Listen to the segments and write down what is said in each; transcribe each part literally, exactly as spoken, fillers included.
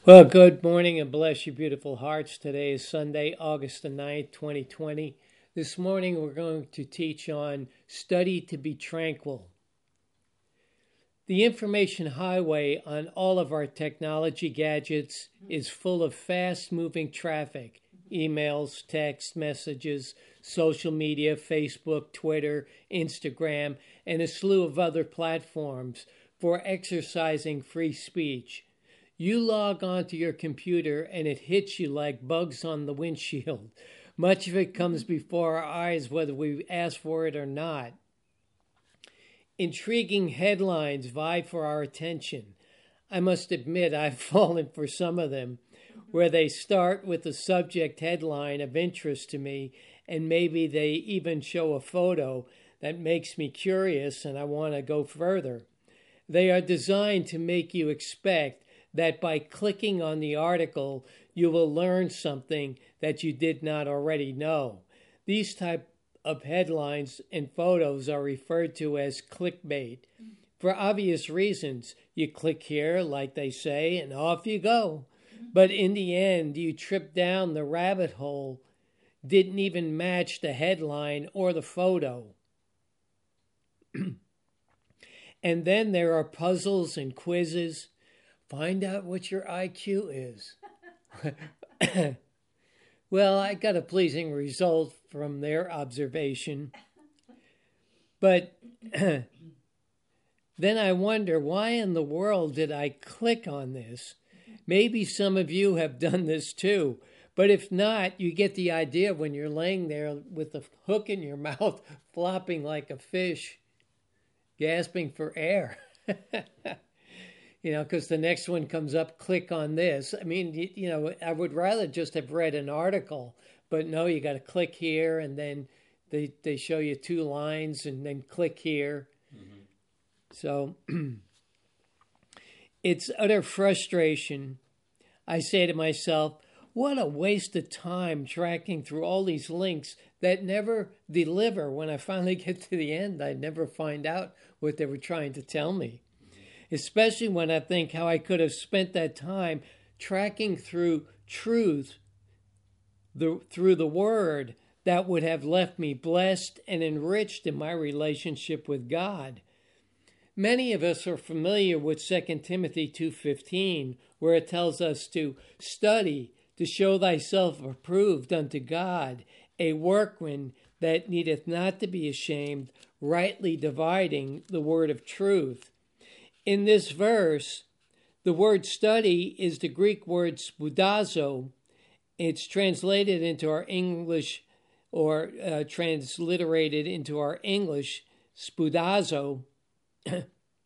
Well, good morning and bless you, beautiful hearts. Today is Sunday, August the ninth, twenty twenty. This morning we're going to teach on study to be tranquil. The information highway on all of our technology gadgets is full of fast-moving traffic, emails, text messages, social media, Facebook, Twitter, Instagram, and a slew of other platforms for exercising free speech. You log onto your computer and it hits you like bugs on the windshield. Much of it comes before our eyes whether we ask for it or not. Intriguing headlines vie for our attention. I must admit I've fallen for some of them, where they start with a subject headline of interest to me, and maybe they even show a photo that makes me curious and I want to go further. They are designed to make you expect that by clicking on the article, you will learn something that you did not already know. These type of headlines and photos are referred to as clickbait. For obvious reasons, you click here, like they say, and off you go. But in the end, you trip down the rabbit hole, didn't even match the headline or the photo. And then there are puzzles and quizzes. Find out what your I Q is. Well, I got a pleasing result from their observation. But then I wonder, why in the world did I click on this? Maybe some of you have done this too. But if not, you get the idea when you're laying there with the hook in your mouth, flopping like a fish, gasping for air. You know, because the next one comes up, click on this. I mean, you, you know, I would rather just have read an article, but no, you got to click here, and then they, they show you two lines, and then click here. Mm-hmm. So it's utter frustration. I say to myself, what a waste of time tracking through all these links that never deliver. When I finally get to the end, I never find out what they were trying to tell me. Especially when I think how I could have spent that time tracking through truth, the, through the Word, that would have left me blessed and enriched in my relationship with God. Many of us are familiar with Second Timothy two fifteen, where it tells us to study, to show thyself approved unto God, a workman that needeth not to be ashamed, rightly dividing the word of truth. In this verse, the word study is the Greek word spoudazo. It's translated into our English, or uh, transliterated into our English, spoudazo, and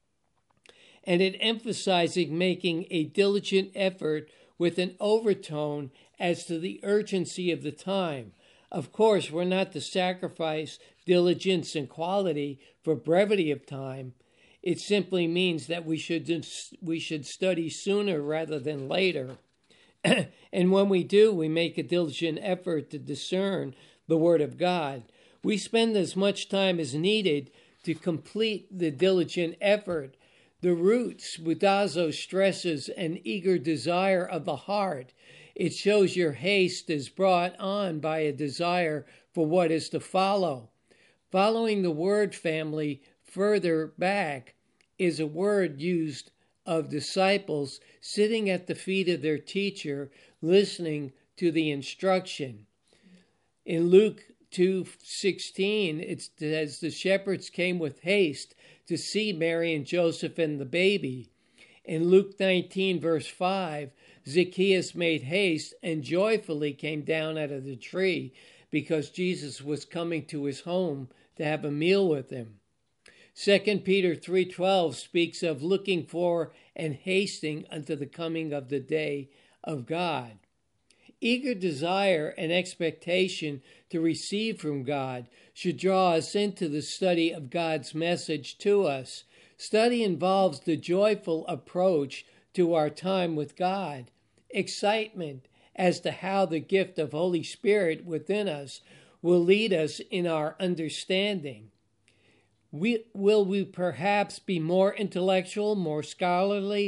it emphasizing making a diligent effort with an overtone as to the urgency of the time. Of course, we're not to sacrifice diligence and quality for brevity of time. It simply means that we should we should study sooner rather than later. And when we do, we make a diligent effort to discern the Word of God. We spend as much time as needed to complete the diligent effort. The root, spoudazo, stresses an eager desire of the heart. It shows your haste is brought on by a desire for what is to follow. Following the word family further back is a word used of disciples sitting at the feet of their teacher, listening to the instruction. In Luke two sixteen, it says the shepherds came with haste to see Mary and Joseph and the baby. In Luke nineteen, verse five, Zacchaeus made haste and joyfully came down out of the tree because Jesus was coming to his home to have a meal with him. Second Peter three twelve speaks of looking for and hasting unto the coming of the day of God. Eager desire and expectation to receive from God should draw us into the study of God's message to us. Study involves the joyful approach to our time with God, excitement as to how the gift of Holy Spirit within us will lead us in our understanding. We, will we perhaps be more intellectual, more scholarly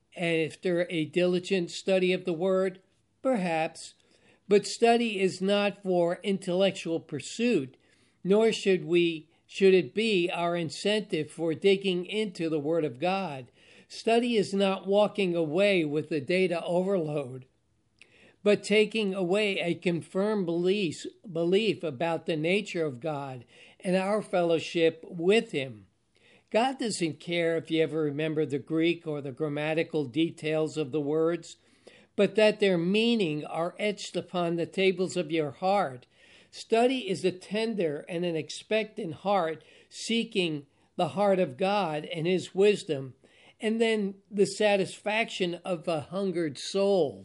after a diligent study of the Word? Perhaps. But study is not for intellectual pursuit, nor should we should it be our incentive for digging into the Word of God. Study is not walking away with the data overload, but taking away a confirmed belief, belief about the nature of God and our fellowship with Him. God doesn't care if you ever remember the Greek or the grammatical details of the words, but that their meaning are etched upon the tables of your heart. Study is a tender and an expectant heart seeking the heart of God and His wisdom, and then the satisfaction of a hungered soul.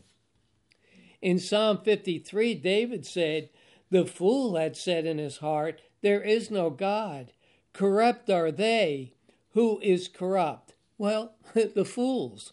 In Psalm fifty-three, David said, "The fool had said in his heart, there is no God. Corrupt are they. Who is corrupt?" Well, the fools.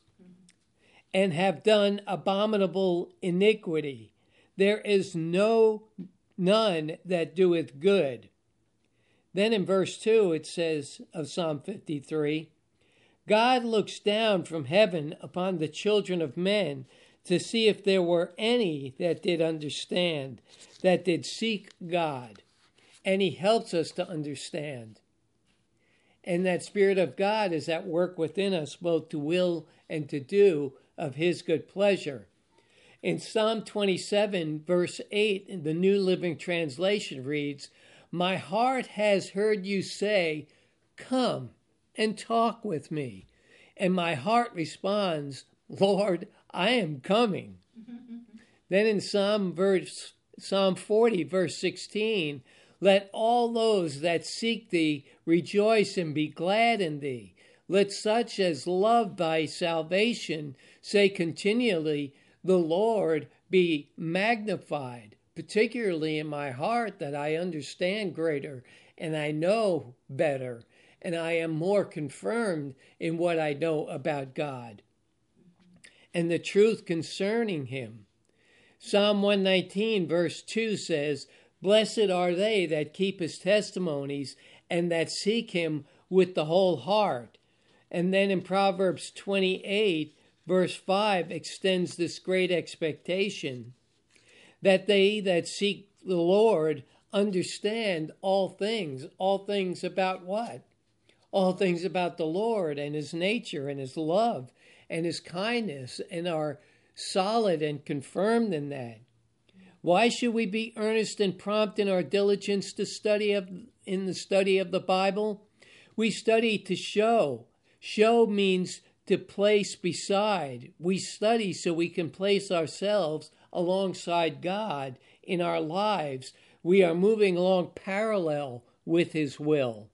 "And have done abominable iniquity. There is no none that doeth good." Then in verse two it says of Psalm fifty-three, "God looks down from heaven upon the children of men to see if there were any that did understand, that did seek God." And He helps us to understand. And that Spirit of God is at work within us, both to will and to do of His good pleasure. In Psalm twenty-seven, verse eight, the New Living Translation reads, "My heart has heard you say, 'Come and talk with me.' And my heart responds, 'Lord, I am coming.'" Then in Psalm verse Psalm forty, verse sixteen, "Let all those that seek thee rejoice and be glad in thee. Let such as love thy salvation say continually, 'The Lord be magnified,'" particularly in my heart, that I understand greater and I know better and I am more confirmed in what I know about God and the truth concerning Him. Psalm one nineteen, verse two says, "Blessed are they that keep His testimonies and that seek Him with the whole heart." And then in Proverbs twenty-eight, verse five extends this great expectation that they that seek the Lord understand all things. All things about what? All things about the Lord and His nature and His love and His kindness, and are solid and confirmed in that. Why should we be earnest and prompt in our diligence to study of in the study of the Bible? We study to show. Show means to place beside. We study so we can place ourselves alongside God in our lives. We are moving along parallel with His will.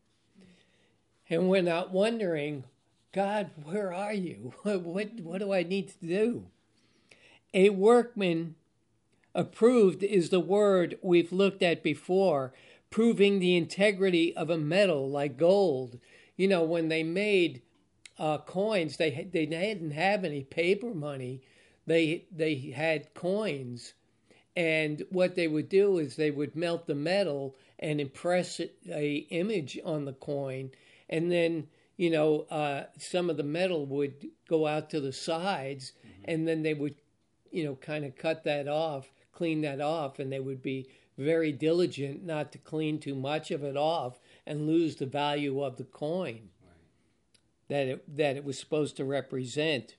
And we're not wondering, "God, where are you? What, what do I need to do?" A workman approved is the word we've looked at before, proving the integrity of a metal like gold. You know, when they made uh, coins, they they didn't have any paper money. They they had coins, and what they would do is they would melt the metal and impress a image on the coin, and then you know uh, some of the metal would go out to the sides, mm-hmm. and then they would you know kind of cut that off, clean that off, and they would be very diligent not to clean too much of it off and lose the value of the coin right. that it that it was supposed to represent.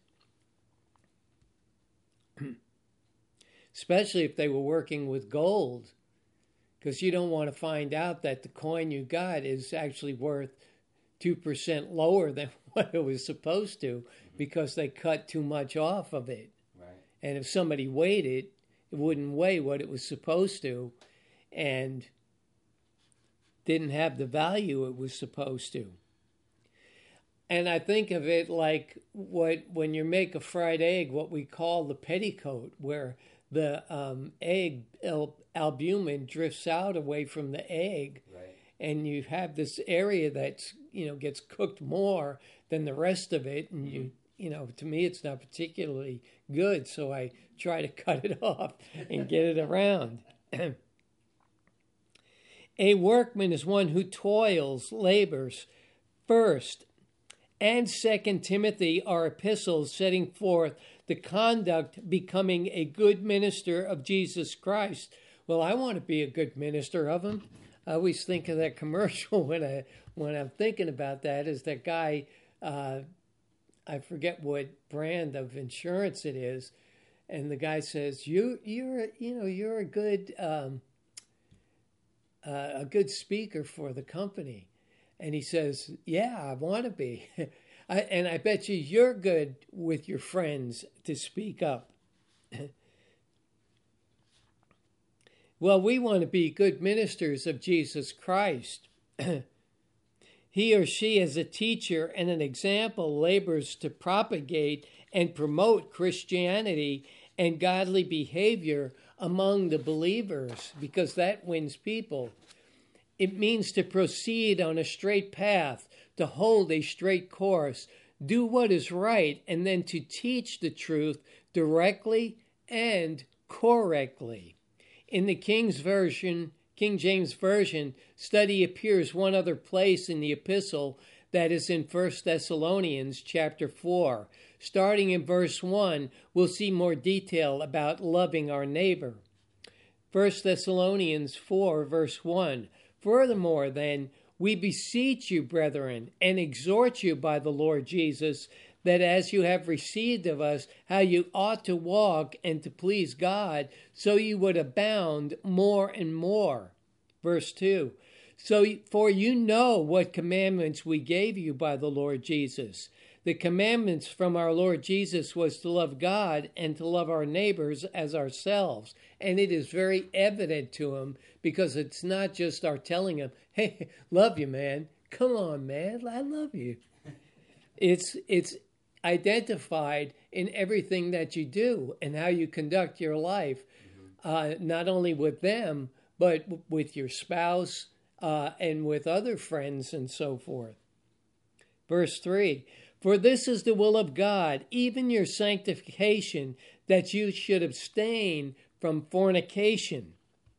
Especially if they were working with gold, because you don't want to find out that the coin you got is actually worth two percent lower than what it was supposed to, mm-hmm. because they cut too much off of it. Right. And if somebody weighed it, it wouldn't weigh what it was supposed to, and didn't have the value it was supposed to. And I think of it like what when you make a fried egg, what we call the petticoat, where the um, egg al- albumin drifts out away from the egg, right. and you have this area that's you know gets cooked more than the rest of it, and mm-hmm. you you know to me it's not particularly good, so I try to cut it off and get it around. A workman is one who toils, labors first, and Second Timothy are epistles setting forth the conduct becoming a good minister of Jesus Christ. Well, I want to be a good minister of him. I always think of that commercial when I when I'm thinking about that. Is that guy? Uh, I forget what brand of insurance it is, and the guy says, "You, you're, you know, you're a good, um, uh, a good speaker for the company," and he says, "Yeah, I want to be," I, and I bet you you're good with your friends to speak up. Well, we want to be good ministers of Jesus Christ. He or she, as a teacher and an example, labors to propagate and promote Christianity and godly behavior among the believers, because that wins people. It means to proceed on a straight path, to hold a straight course, do what is right, and then to teach the truth directly and correctly. In the King's Version, King James Version, study appears one other place in the epistle, that is in First Thessalonians chapter four. Starting in verse one, we'll see more detail about loving our neighbor. First Thessalonians four, verse one. Furthermore, then, we beseech you, brethren, and exhort you by the Lord Jesus, that as you have received of us how you ought to walk and to please God, so you would abound more and more. Verse two, so for you know what commandments we gave you by the Lord Jesus. The commandments from our Lord Jesus was to love God and to love our neighbors as ourselves. And it is very evident to him, because it's not just our telling him, hey, love you, man. Come on, man. I love you. It's, it's identified in everything that you do and how you conduct your life, uh, not only with them, but with your spouse uh, and with other friends and so forth. Verse three, for this is the will of God, even your sanctification, that you should abstain from fornication.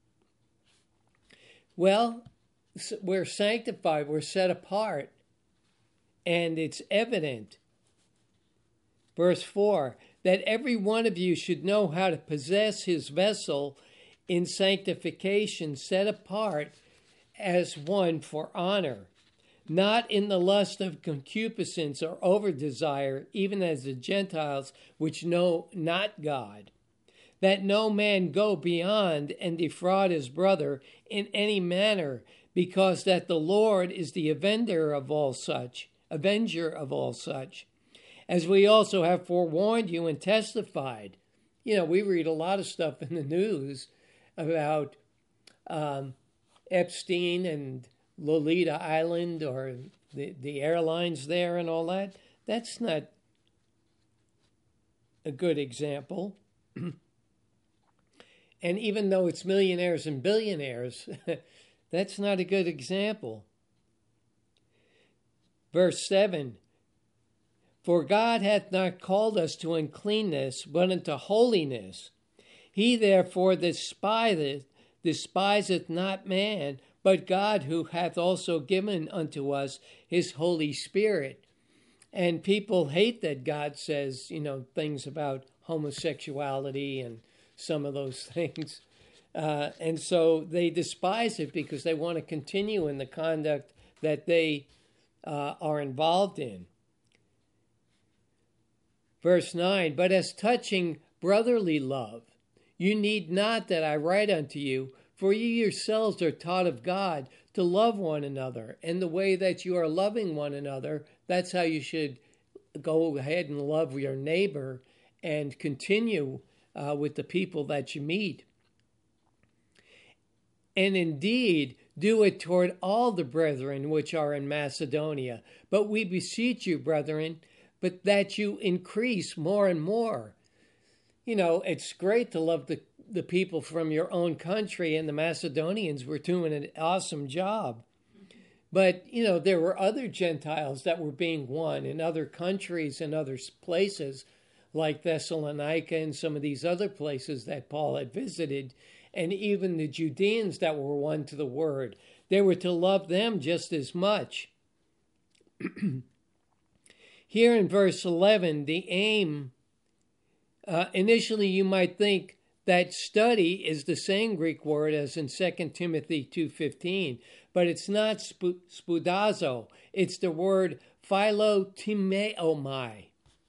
Well, we're sanctified, we're set apart, and it's evident. Verse four, that every one of you should know how to possess his vessel in sanctification, set apart as one for honor, not in the lust of concupiscence or over desire, even as the Gentiles which know not God, that no man go beyond and defraud his brother in any manner, because that the Lord is the avenger of all such, avenger of all such, as we also have forewarned you and testified. You know, we read a lot of stuff in the news about um, Epstein and Lolita Island, or the, the airlines there and all that. That's not a good example. And even though it's millionaires and billionaires, that's not a good example. Verse seven, for God hath not called us to uncleanness, but unto holiness. He therefore despiseth, despiseth not man, but God, who hath also given unto us his Holy Spirit. And people hate that God says, you know, things about homosexuality and some of those things. Uh, and so they despise it because they want to continue in the conduct that they uh, are involved in. Verse nine, but as touching brotherly love, you need not that I write unto you, for you yourselves are taught of God to love one another. And the way that you are loving one another, that's how you should go ahead and love your neighbor and continue uh, with the people that you meet. And indeed, do it toward all the brethren which are in Macedonia. But we beseech you, brethren, but that you increase more and more. You know, it's great to love the, the people from your own country, and the Macedonians were doing an awesome job. But, you know, there were other Gentiles that were being won in other countries and other places, like Thessalonica and some of these other places that Paul had visited, and even the Judeans that were won to the word. They were to love them just as much. Here in verse eleven, the aim, uh, initially you might think that study is the same Greek word as in Second Timothy two fifteen, but it's not sp- spudazo. It's the word philotimeomai,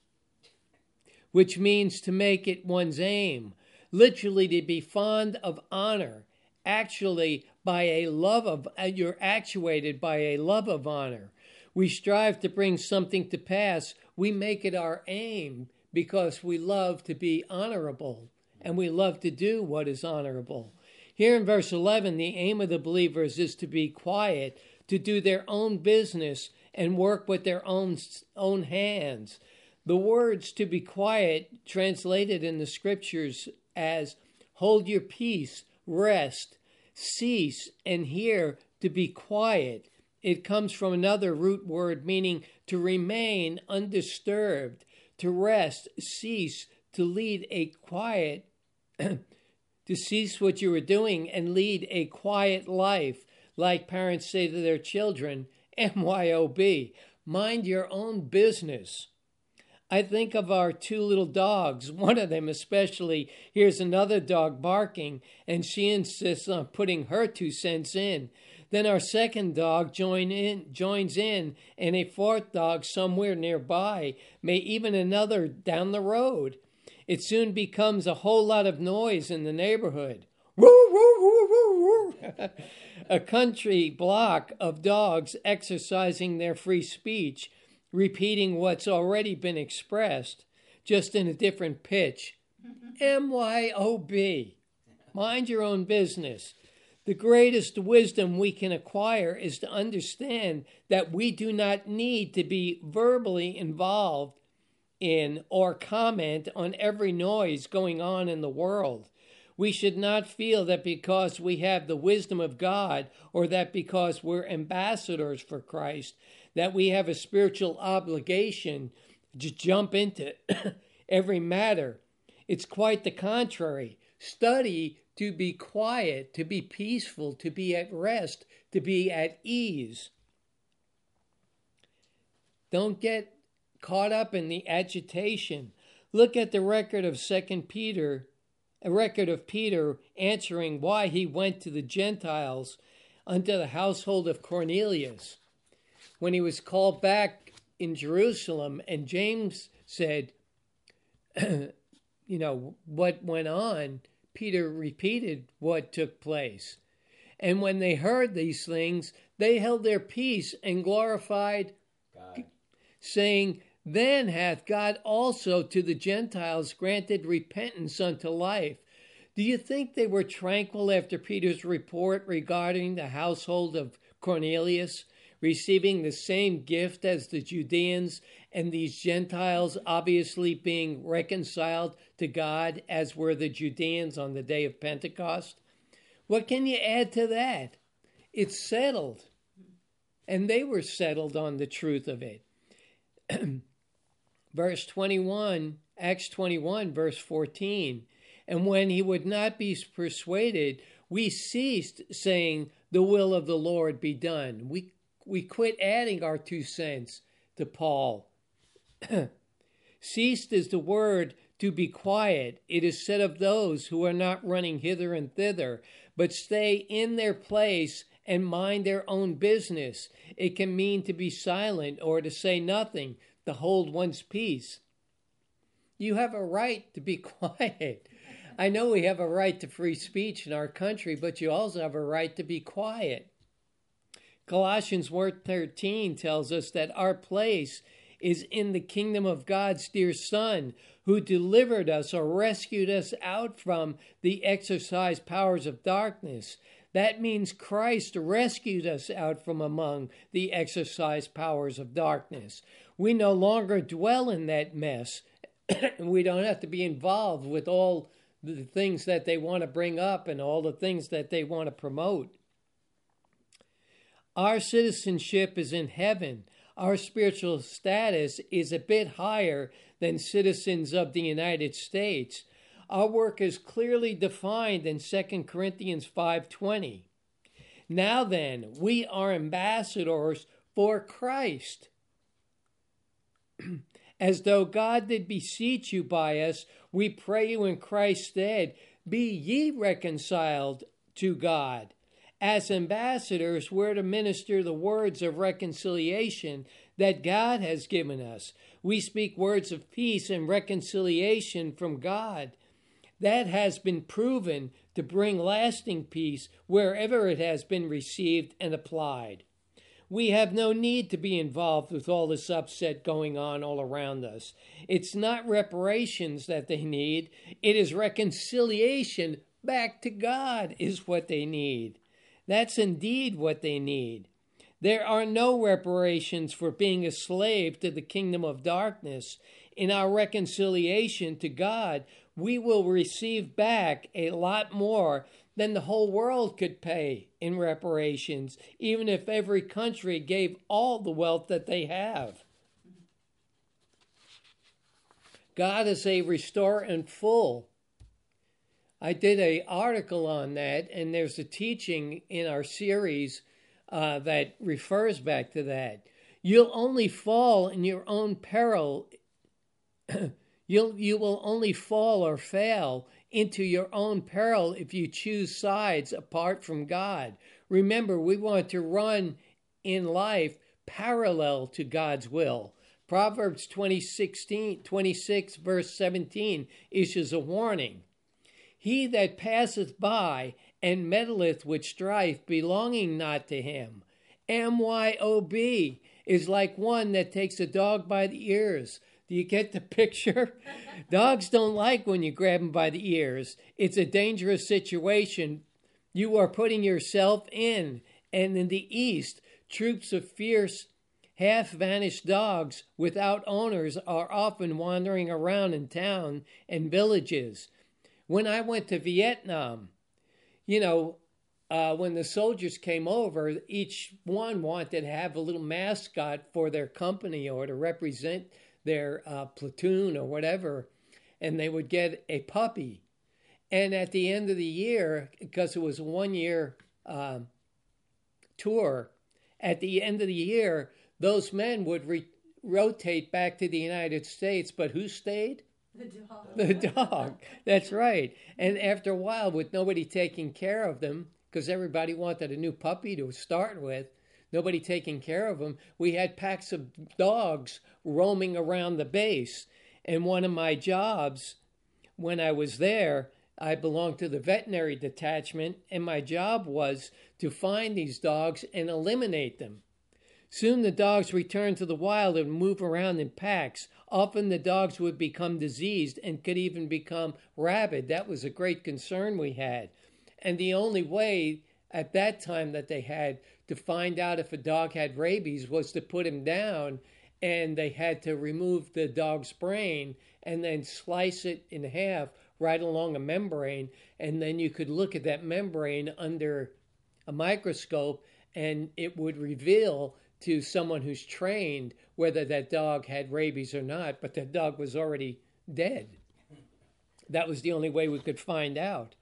which means to make it one's aim, literally to be fond of honor, actually by a love of, you're actuated by a love of honor. We strive to bring something to pass. We make it our aim because we love to be honorable and we love to do what is honorable. Here in verse eleven, the aim of the believers is to be quiet, to do their own business and work with their own, own hands. The words to be quiet, translated in the scriptures as hold your peace, rest, cease, and here to be quiet. It comes from another root word meaning to remain undisturbed, to rest, cease, to lead a quiet, to cease what you were doing and lead a quiet life, like parents say to their children, M Y O B, mind your own business. I think of our two little dogs. One of them especially hears another dog barking, and she insists on putting her two cents in. Then our second dog join in, joins in, and a fourth dog somewhere nearby, may even another down the road. It soon becomes a whole lot of noise in the neighborhood. Woo, woo, woo, woo, woo. A country block of dogs exercising their free speech, repeating what's already been expressed, just in a different pitch. M Y O B. Mind your own business. The greatest wisdom we can acquire is to understand that we do not need to be verbally involved in or comment on every noise going on in the world. We should not feel that because we have the wisdom of God or that because we're ambassadors for Christ, that we have a spiritual obligation to jump into every matter. It's quite the contrary. Study to be quiet, to be peaceful, to be at rest, to be at ease. Don't get caught up in the agitation. Look at the record of Second Peter, a record of Peter answering why he went to the Gentiles unto the household of Cornelius. When he was called back in Jerusalem, and James said, you know, what went on, Peter repeated what took place. And when they heard these things, they held their peace and glorified God, saying, then hath God also to the Gentiles granted repentance unto life. Do you think they were tranquil after Peter's report regarding the household of Cornelius, receiving the same gift as the Judeans, and these Gentiles obviously being reconciled to God as were the Judeans on the day of Pentecost? What can you add to that? It's settled. And they were settled on the truth of it. Verse twenty-one, Acts twenty-one, verse fourteen. And when he would not be persuaded, we ceased saying, the will of the Lord be done. We we quit adding our two cents to Paul. Ceased is the word to be quiet. It is said of those who are not running hither and thither, but stay in their place and mind their own business. It can mean to be silent or to say nothing, to hold one's peace. You have a right to be quiet. I know we have a right to free speech in our country, but you also have a right to be quiet. Colossians one thirteen tells us that our place is in the kingdom of God's dear Son, who delivered us or rescued us out from the exercised powers of darkness. That means Christ rescued us out from among the exercised powers of darkness. We no longer dwell in that mess. We don't have to be involved with all the things that they want to bring up and all the things that they want to promote. Our citizenship is in heaven. Our spiritual status is a bit higher than citizens of the United States. Our work is clearly defined in Second Corinthians five twenty. Now then, we are ambassadors for Christ. As though God did beseech you by us, we pray you in Christ's stead, be ye reconciled to God. As ambassadors, we're to minister the words of reconciliation that God has given us. We speak words of peace and reconciliation from God. That has been proven to bring lasting peace wherever it has been received and applied. We have no need to be involved with all this upset going on all around us. It's not reparations that they need. It is reconciliation back to God is what they need. That's indeed what they need. There are no reparations for being a slave to the kingdom of darkness. In our reconciliation to God, we will receive back a lot more than the whole world could pay in reparations, even if every country gave all the wealth that they have. God is a restorer in full. I did an article on that, and there's a teaching in our series uh, that refers back to that. You'll only fall in your own peril. You'll, you will only fall or fail into your own peril if you choose sides apart from God. Remember, we want to run in life parallel to God's will. Proverbs twenty-six, verse seventeen issues a warning. He that passeth by and meddleth with strife belonging not to him, M Y O B, is like one that takes a dog by the ears. Do you get the picture? Dogs don't like when you grab them by the ears. It's a dangerous situation you are putting yourself in. And in the East, troops of fierce, half-vanished dogs without owners are often wandering around in town and villages. When I went to Vietnam, you know, uh, when the soldiers came over, each one wanted to have a little mascot for their company or to represent their uh, platoon or whatever, and they would get a puppy. And at the end of the year, because it was a one-year uh, tour, at the end of the year, those men would re- rotate back to the United States, but who stayed? The dog. The dog. That's right. And after a while, with nobody taking care of them, because everybody wanted a new puppy to start with, nobody taking care of them, we had packs of dogs roaming around the base. And one of my jobs, when I was there, I belonged to the veterinary detachment, and my job was to find these dogs and eliminate them. Soon the dogs returned to the wild and move around in packs. Often the dogs would become diseased and could even become rabid. That was a great concern we had. And the only way at that time that they had to find out if a dog had rabies was to put him down, and they had to remove the dog's brain and then slice it in half right along a membrane, and then you could look at that membrane under a microscope and it would reveal to someone who's trained whether that dog had rabies or not, but the dog was already dead. That was the only way we could find out.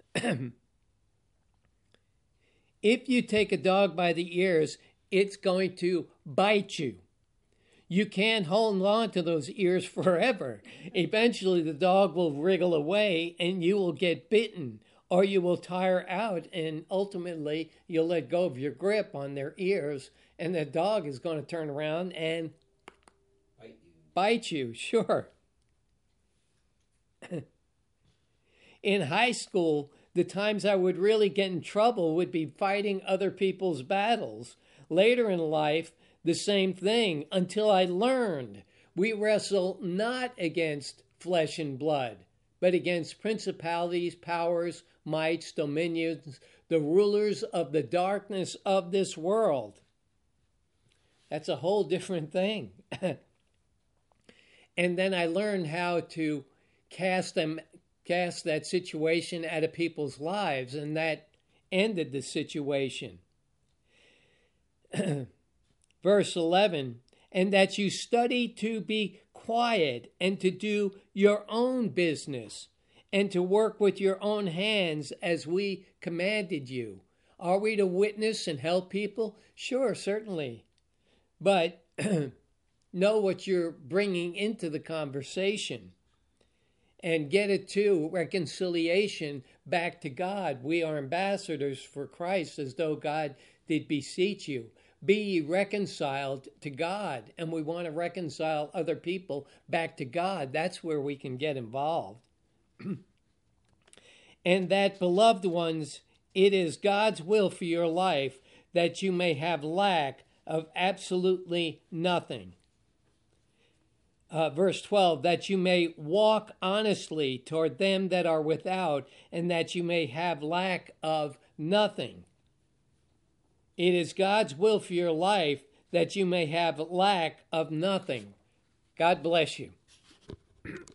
If you take a dog by the ears, it's going to bite you. You can't hold on to those ears forever. Eventually, the dog will wriggle away and you will get bitten, or you will tire out, and ultimately you'll let go of your grip on their ears, and the dog is going to turn around and bite you. Bite you, sure. In high school, the times I would really get in trouble would be fighting other people's battles. Later in life, the same thing, until I learned we wrestle not against flesh and blood, but against principalities, powers, mights, dominions, the rulers of the darkness of this world. That's a whole different thing. And then I learned how to cast them cast that situation out of people's lives, and that ended the situation. Verse eleven, and that you study to be quiet and to do your own business and to work with your own hands as we commanded you. Are we to witness and help people? Sure, certainly. But know what you're bringing into the conversation and get it to reconciliation back to God. We are ambassadors for Christ, as though God did beseech you. Be ye reconciled to God. And we want to reconcile other people back to God. That's where we can get involved. And that, beloved ones, it is God's will for your life that you may have lack of absolutely nothing. Uh, verse twelve, that you may walk honestly toward them that are without, and that you may have lack of nothing. It is God's will for your life that you may have lack of nothing. God bless you.